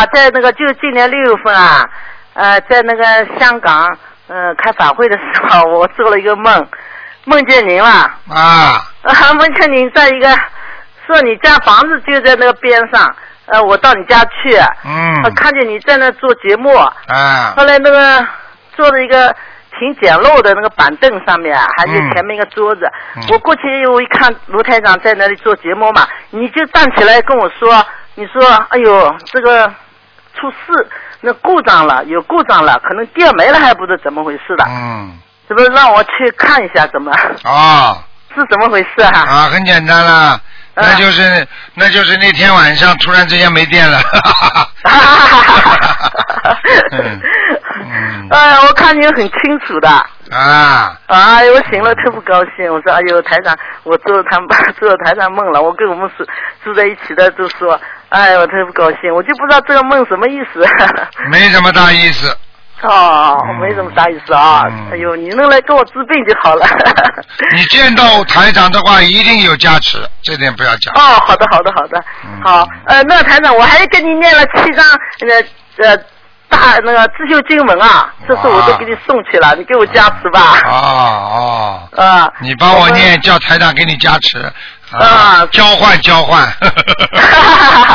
在那个就今年6月份啊，在那个香港开法会的时候，我做了一个梦，梦见您了。梦见您在一个说你家房子就在那个边上，我到你家去，看见你在那做节目，后来那个坐了一个挺简陋的那个板凳上面，还有前面一个桌子，我过去我一看卢台长在那里做节目嘛，你就站起来跟我说，你说哎呦这个出事，那故障了，有故障了，可能电没了还不知怎么回事的，是不是让我去看一下怎么是怎么回事啊？ 很简单了，那就是那天晚上突然之间没电了。 我看你很清楚的。我醒了特不高兴，我说哎呦台长，我做台长梦了，我跟我们住在一起的就说，我特不高兴，我就不知道这个梦什么意思。 没什么大意思。 没什么大意思啊。哎呦，你能来跟我治病就好了。 你见到台长的话一定有加持，这点不要讲。 好的。好，那台长我还跟你念了7张大那个自修经文啊，这次我都给你送去了，你给我加持吧。 你帮我念，叫台长给你加持。交换。